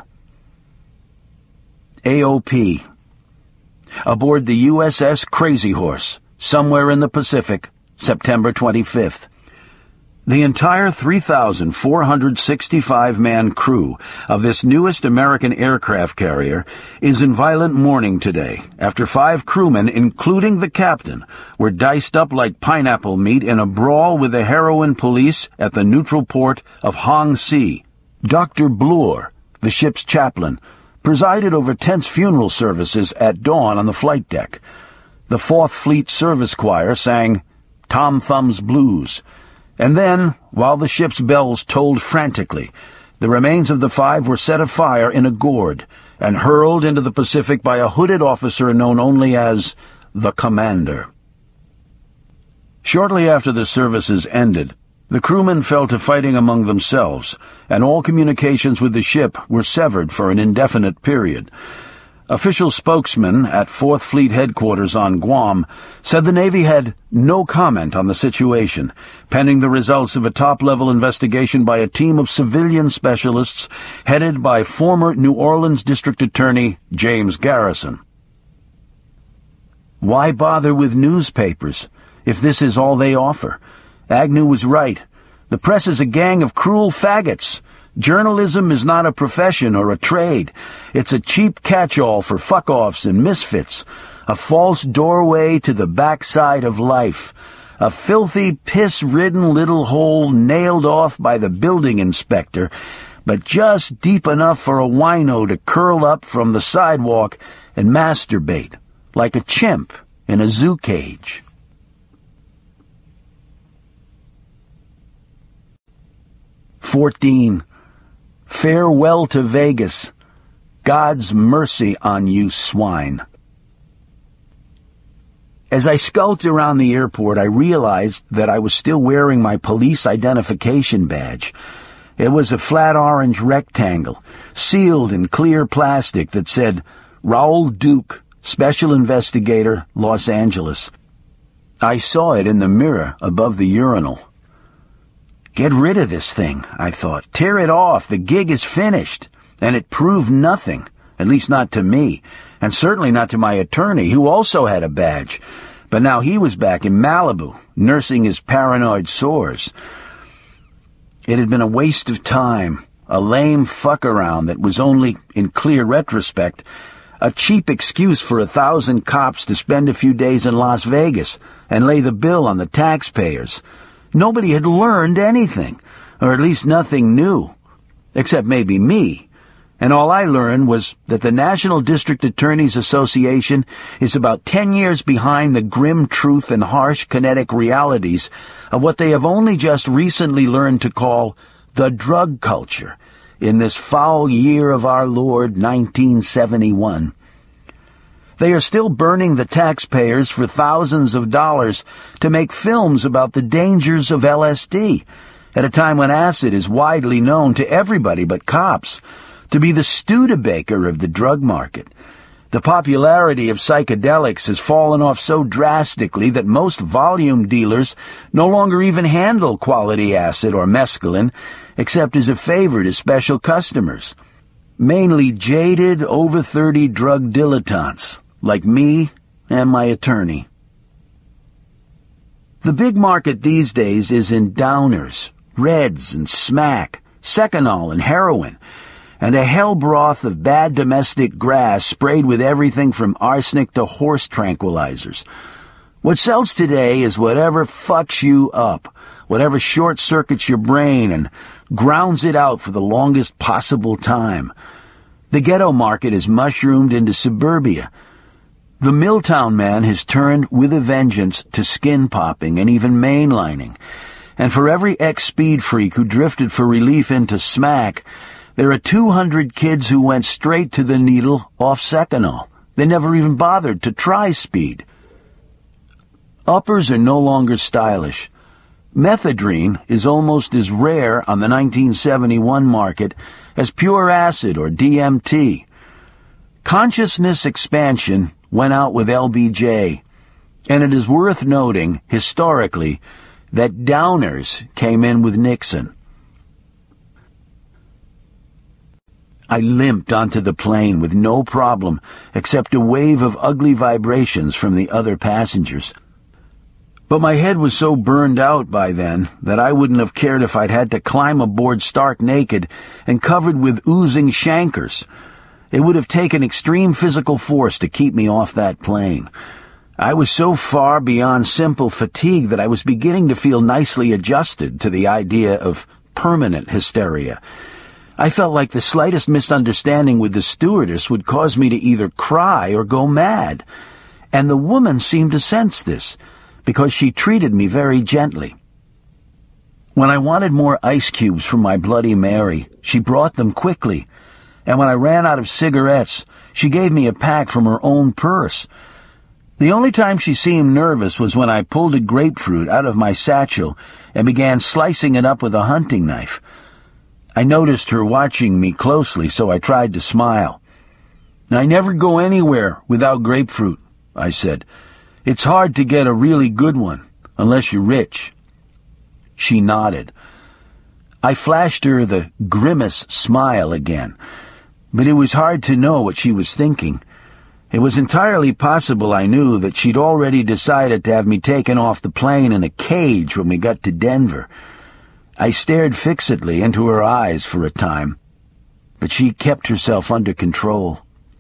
A O P. Aboard the U S S Crazy Horse, somewhere in the Pacific, September twenty-fifth. The entire three thousand four hundred sixty-five man crew of this newest American aircraft carrier is in violent mourning today after five crewmen, including the captain, were diced up like pineapple meat in a brawl with the heroin police at the neutral port of Hong Si. Doctor Bloor, the ship's chaplain, presided over tense funeral services at dawn on the flight deck. The Fourth Fleet Service Choir sang Tom Thumb's Blues. And then, while the ship's bells tolled frantically, the remains of the five were set afire in a gourd and hurled into the Pacific by a hooded officer known only as the Commander. Shortly after the services ended, the crewmen fell to fighting among themselves, and all communications with the ship were severed for an indefinite period. Official spokesman at Fourth Fleet Headquarters on Guam said the Navy had no comment on the situation, pending the results of a top-level investigation by a team of civilian specialists headed by former New Orleans District Attorney James Garrison. Why bother with newspapers if this is all they offer? Agnew was right. The press is a gang of cruel faggots. Journalism is not a profession or a trade. It's a cheap catch-all for fuck-offs and misfits, a false doorway to the backside of life, a filthy, piss-ridden little hole nailed off by the building inspector, but just deep enough for a wino to curl up from the sidewalk and masturbate, like a chimp in a zoo cage. Fourteen. Farewell to Vegas. God's mercy on you, swine. As I skulked around the airport, I realized that I was still wearing my police identification badge. It was a flat orange rectangle, sealed in clear plastic that said, Raoul Duke, Special Investigator, Los Angeles. I saw it in the mirror above the urinal. Get rid of this thing, I thought. Tear it off. The gig is finished. And it proved nothing, at least not to me, and certainly not to my attorney, who also had a badge. But now he was back in Malibu, nursing his paranoid sores. It had been a waste of time, a lame fuck-around that was only, in clear retrospect, a cheap excuse for a thousand cops to spend a few days in Las Vegas and lay the bill on the taxpayers. Nobody had learned anything, or at least nothing new, except maybe me. And all I learned was that the National District Attorneys Association is about ten years behind the grim truth and harsh kinetic realities of what they have only just recently learned to call the drug culture in this foul year of our Lord, nineteen seventy-one. They are still burning the taxpayers for thousands of dollars to make films about the dangers of L S D, at a time when acid is widely known to everybody but cops to be the Studebaker of the drug market. The popularity of psychedelics has fallen off so drastically that most volume dealers no longer even handle quality acid or mescaline, except as a favor to special customers. Mainly jaded, over thirty drug dilettantes, like me and my attorney. The big market these days is in downers, reds and smack, seconal and heroin, and a hell broth of bad domestic grass sprayed with everything from arsenic to horse tranquilizers. What sells today is whatever fucks you up, whatever short-circuits your brain and grounds it out for the longest possible time. The ghetto market is mushroomed into suburbia. The Milltown man has turned with a vengeance to skin popping and even mainlining. And for every ex-speed freak who drifted for relief into smack, there are two hundred kids who went straight to the needle off Seconal. They never even bothered to try speed. Uppers are no longer stylish. Methadone is almost as rare on the nineteen seventy-one market as pure acid or D M T. Consciousness expansion went out with L B J, and it is worth noting, historically, that downers came in with Nixon. I limped onto the plane with no problem except a wave of ugly vibrations from the other passengers. But my head was so burned out by then that I wouldn't have cared if I'd had to climb aboard stark naked and covered with oozing chancres. It would have taken extreme physical force to keep me off that plane. I was so far beyond simple fatigue that I was beginning to feel nicely adjusted to the idea of permanent hysteria. I felt like the slightest misunderstanding with the stewardess would cause me to either cry or go mad. And the woman seemed to sense this, because she treated me very gently. When I wanted more ice cubes from my Bloody Mary, she brought them quickly. And when I ran out of cigarettes, she gave me a pack from her own purse. The only time she seemed nervous was when I pulled a grapefruit out of my satchel and began slicing it up with a hunting knife. I noticed her watching me closely, so I tried to smile. "I never go anywhere without grapefruit," I said. "It's hard to get a really good one, unless you're rich." She nodded. I flashed her the grimace smile again, but it was hard to know what she was thinking. It was entirely possible, I knew, that she'd already decided to have me taken off the plane in a cage when we got to Denver. I stared fixedly into her eyes for a time, but she kept herself under control.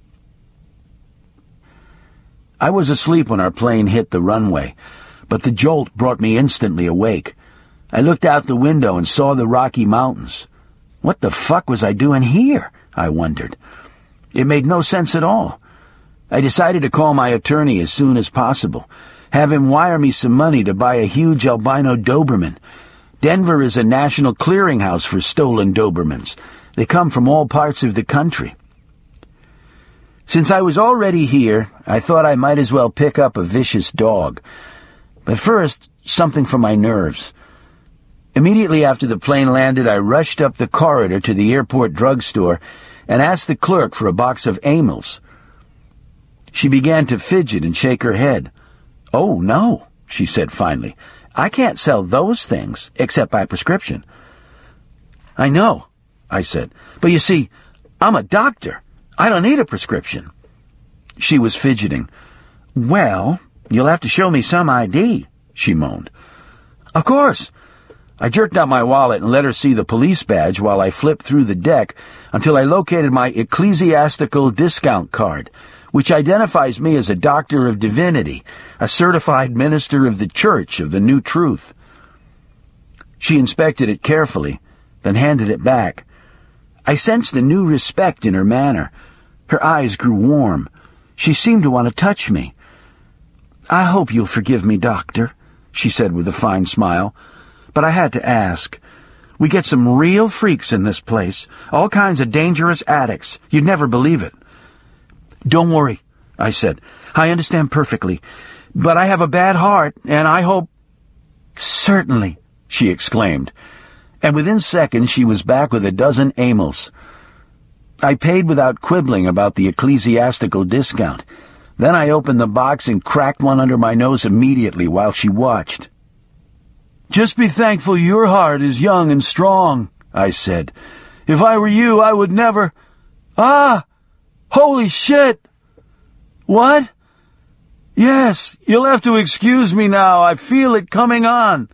I was asleep when our plane hit the runway, but the jolt brought me instantly awake. I looked out the window and saw the Rocky Mountains. What the fuck was I doing here? I wondered. It made no sense at all. I decided to call my attorney as soon as possible, have him wire me some money to buy a huge albino Doberman. Denver is a national clearinghouse for stolen Dobermans. They come from all parts of the country. Since I was already here, I thought I might as well pick up a vicious dog. But first, something for my nerves. Immediately after the plane landed, I rushed up the corridor to the airport drugstore and asked the clerk for a box of Amyls. She began to fidget and shake her head. "Oh, no," she said finally. "I can't sell those things, except by prescription." "I know," I said. "But you see, I'm a doctor. I don't need a prescription." She was fidgeting. "Well, you'll have to show me some I D," she moaned. "Of course." I jerked out my wallet and let her see the police badge while I flipped through the deck until I located my ecclesiastical discount card, which identifies me as a doctor of divinity, a certified minister of the Church of the New Truth. She inspected it carefully, then handed it back. I sensed a new respect in her manner. Her eyes grew warm. She seemed to want to touch me. "I hope you'll forgive me, Doctor," she said with a fine smile. "But I had to ask. We get some real freaks in this place, all kinds of dangerous addicts. You'd never believe it." "Don't worry," I said. "I understand perfectly. But I have a bad heart, and I hope—" "Certainly," she exclaimed. And within seconds she was back with a dozen Amyls. I paid without quibbling about the ecclesiastical discount. Then I opened the box and cracked one under my nose immediately while she watched. "Just be thankful your heart is young and strong," I said. "If I were you, I would never—" "Ah! Holy shit!" "What?" "Yes, you'll have to excuse me now. I feel it coming on."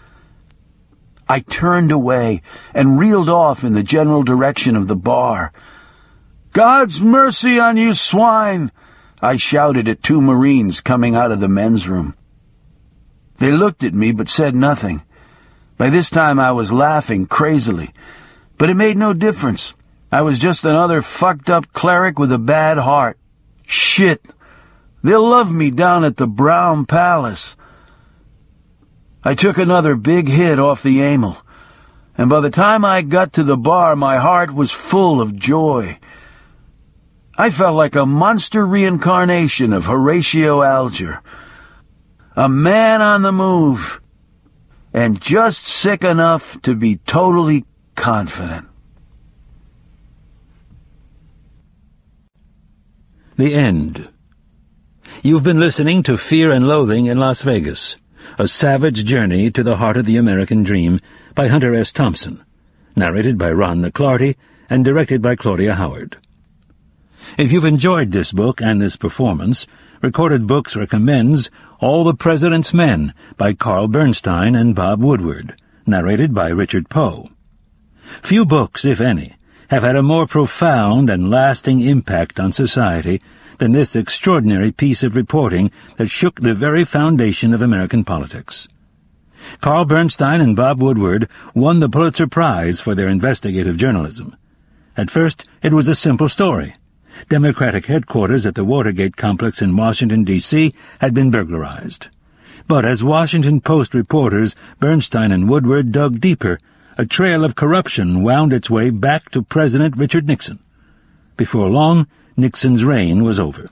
I turned away and reeled off in the general direction of the bar. "God's mercy on you, swine!" I shouted at two Marines coming out of the men's room. They looked at me but said nothing. By this time I was laughing crazily, but it made no difference. I was just another fucked-up cleric with a bad heart. Shit! They'll love me down at the Brown Palace. I took another big hit off the Amyl, and by the time I got to the bar, my heart was full of joy. I felt like a monster reincarnation of Horatio Alger, a man on the move, and just sick enough to be totally confident. The End. You've been listening to Fear and Loathing in Las Vegas, a savage journey to the heart of the American dream by Hunter S. Thompson, narrated by Ron McClarty and directed by Claudia Howard. If you've enjoyed this book and this performance, Recorded Books recommends All the President's Men by Carl Bernstein and Bob Woodward, narrated by Richard Poe. Few books, if any, have had a more profound and lasting impact on society than this extraordinary piece of reporting that shook the very foundation of American politics. Carl Bernstein and Bob Woodward won the Pulitzer Prize for their investigative journalism. At first, it was a simple story. Democratic headquarters at the Watergate complex in Washington, D C had been burglarized. But as Washington Post reporters Bernstein and Woodward dug deeper, a trail of corruption wound its way back to President Richard Nixon. Before long, Nixon's reign was over.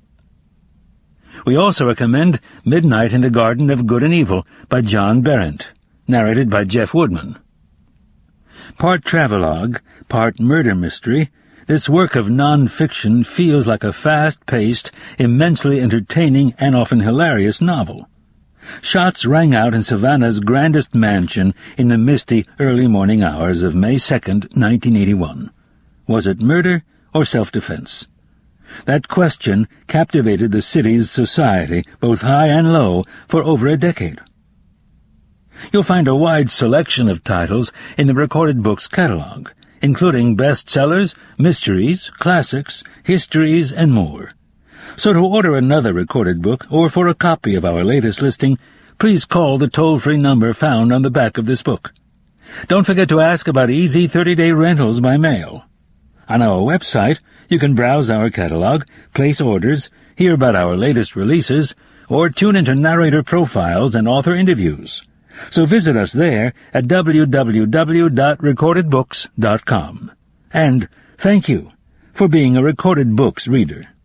We also recommend Midnight in the Garden of Good and Evil by John Berendt, narrated by Jeff Woodman. Part travelogue, part murder mystery, this work of non-fiction feels like a fast-paced, immensely entertaining and often hilarious novel. Shots rang out in Savannah's grandest mansion in the misty early morning hours of May second, nineteen eighty-one. Was it murder or self-defense? That question captivated the city's society, both high and low, for over a decade. You'll find a wide selection of titles in the Recorded Books catalog, including bestsellers, mysteries, classics, histories, and more. So to order another recorded book or for a copy of our latest listing, please call the toll-free number found on the back of this book. Don't forget to ask about easy thirty-day rentals by mail. On our website, you can browse our catalog, place orders, hear about our latest releases, or tune into narrator profiles and author interviews. So visit us there at w w w dot recorded books dot com. And thank you for being a Recorded Books reader.